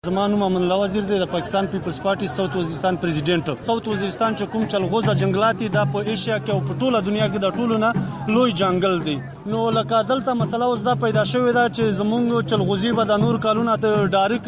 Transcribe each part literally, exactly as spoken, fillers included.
زما نوم امان الله وزیر دی د پاکستان پیپلز پارټي ساوث وزیرستان پریزیډنټ. ساوث وزیرستان چې کوم چلغوزه جنگلات دي دا په ایشیا کې او په ټوله دنیا کې د ټولو نه لوی جنگل دی. نو لکه دلته مسله اوس دا پیدا شوې ده چې زمونږ چلغوزي به د نور کالونه ته ډایرک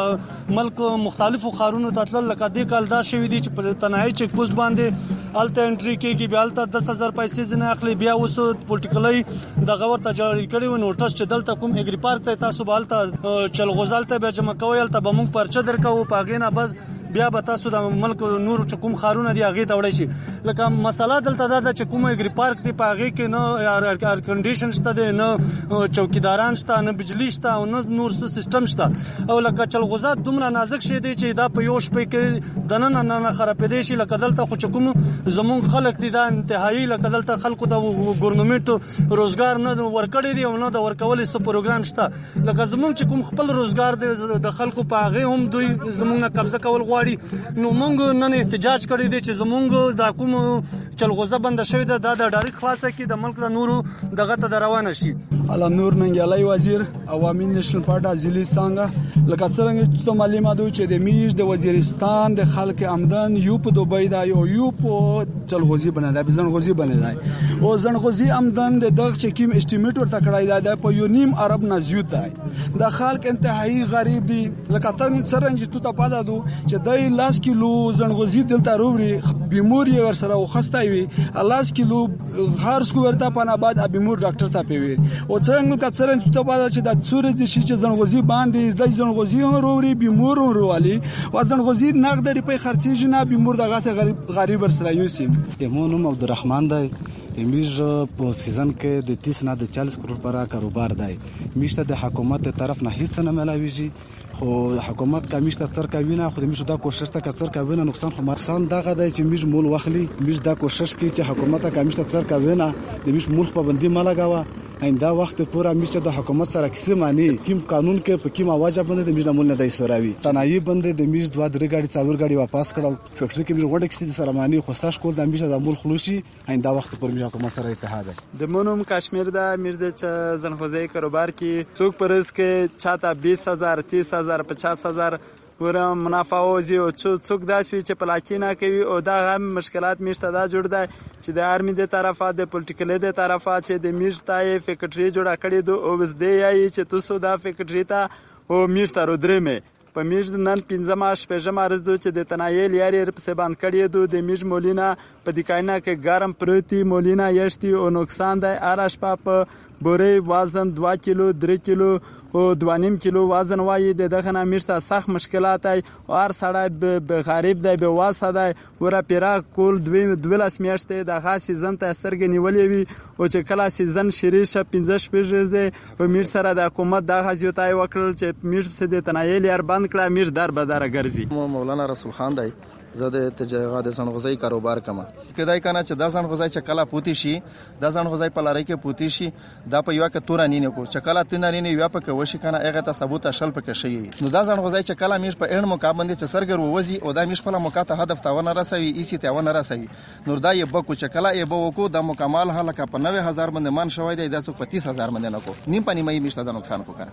د ملک مختلفو ښارونو ته تلل. لکه دې کال دا شوي دي چې په تنهایي چیک پوسټ باندې هلته انټري کېږي، بیا هلته دس هزار پیسې ځینې اخلي، بیا اوس پولیټیکلی دغه ورته جاري کړي وي نوټس چې دلته کوم اګري پارک ته تاسو به هلته چلغوزه هلته بیا جمع کوئ، هلته به موږ پرچه درکوو، په هغې نه بس بیا به تاسو د ملک نور چې کوم ښارونه دي هغې ته وړی شي. لکه مسله دلته دا ده چې کوم اګري پارک دی په هغې کې نه ایر کنډیشن شته دی، نه چوکیداران شته، نه بجلي شته او نه نور څه سیسټم شته. او لکه چلغوزه دومره نازک شی دی چې دا په یو شپې کې دننه نه خرابېدی شي. لکه دلته خو چې کوم زمونږ خلک دي دا انتهایي لکه دلته خلکو ته ګورنمنټ روزګار نه ورکړی دی او نه د ورکولو څه پروګرام شته. لکه زمونږ چې کوم خپل روزګار دی د خلکو په هغې هم دوی زمونږ نه قبضه کول غواړي. نو مونږ نن احتجاج کړی دی چې زمونږ دا کوم چلغوزه بنده شوې ده دا د ډایرک خلاصه کړي، د ملک د نورو دغه ته د روانه شي. الله نور ننګیالی وزیر عوامي نیشنل پارټي ضلعي څانګه. لکه څرنګه چې معلومات وو چې د میش د وزیرستان د خلک آمدن یو په دوبۍ دا یو یو په چلغوزي بنه ده، زنغوزي بنه ده. او زنغوزي آمدن د دغه چې کیم اسټیمیټ ورته کړای دا په یو نیم ارب نه زیات ده. د خلک انتهایی غریب دي. لکه څرنګه چې تو ته پاده دو چې دای لاس کیلو زنغوزي دلته رووري بیمور یې ور سره وخسته وي، لاس کیلو هر څو ورته پنه بعد بیمور ډاکټر ته پیوي. او څنګه کڅرن چې په چې د څورې چې چې زنغوزي باندې د زنغوزي رووري بیمور وروالي او زنغوزي نقد ریپې خرڅېږي نه بیمور دغه غریب غریب ور سره یوسي. مونږ عبدالرحمن دی. میش په سیزن کې د تیس نه د چالیس کروڑ پر کاروبار دی. میش ته د حکومت طرف نه هیڅ نه ملاويږي، خو حکومت کا میش ته څر کوي نه، خو د میش دا کوشش ته څر کوي نه نقصان خو مرسان دغه دی چې میش مول واخلي. میش دا کوشش کوي چې حکومت کا میش ته څر کوي نه د میش مول پابندي ما لګاوه. ایندا وخت پورا میش د حکومت سره کیسه معنی کوم قانون کې په کوم اواز باندې د میش مول نه دی سوراوي. تنایي باندې د میش دوه درې گاډي څلور گاډي واپس کړل. فیکټری کې میش وړه کیسه سره معنی خو ساش کول د میش د مول خلوشي. ایندا وخت پر میش حکومت سره اتحاد د مونوم کشمیر د میر د زنخوزي کاروبار کې څوک پرز کې چاته بیس هزار تیس هزار پچاس هزار ور منافع وزي او څوک داسوي چې پلاکینا کوي. او دا هم مشکلات میشته دا جوړ دی چې د آرمي د طرفه د پولیټیکل د طرفه چې د میشتای فیکټری جوړه کړې دو او وس دی یي چې تاسو دا فیکټری ته او میشته رو درمه په میش نن پنځمه شپږمه ورځ دو چې د تنایل یاري په باندې کړی دو د میش مولینا په دکاینا کې ګرم پروتي مولینا یشتي او نقصان دی. آراش په بوري وزن دو کیلو درې کیلو او دو نیم کیلو وزن وایي د دغه نه میشته سخت مشکلات ای او هر سړی به غریب دی به واسه دی ور پیرا کول دوی دولس میاشتې د خاص سیزن ته سترګې نیولې وي او چې کله سیزن شری شه پنځه شپږ ورځې او میر سره د حکومت د غزیوتای وکړل چې میر څه د تنایل یار بند کړه میر در بدر ګرځي. مولانا رسول خان دی زه د تجارت د زنغوزي کاروبار کوم. کدای کنه چې د زنغوزي چکلا پوتی شي د زنغوزي په لاري کې پوتی شي دا په یو کې تور نه کو چکلا تین نه یو په کې وشي کنه هغه ته ثبوت شل پکې شي. نو د زنغوزي چکلا میش په اړه مقابله چې سرګر ووزي او د میش په مکاته هدف تاونه رسوي ایسی تاونه رسوي. نور دا یې بکو چکلا یې بو کو د مکمل هلکه په نوي هزار باندې مان شوی دی د څوک په تیس هزار باندې نه کو نیم پنی مې میشته د نقصان کو کنه.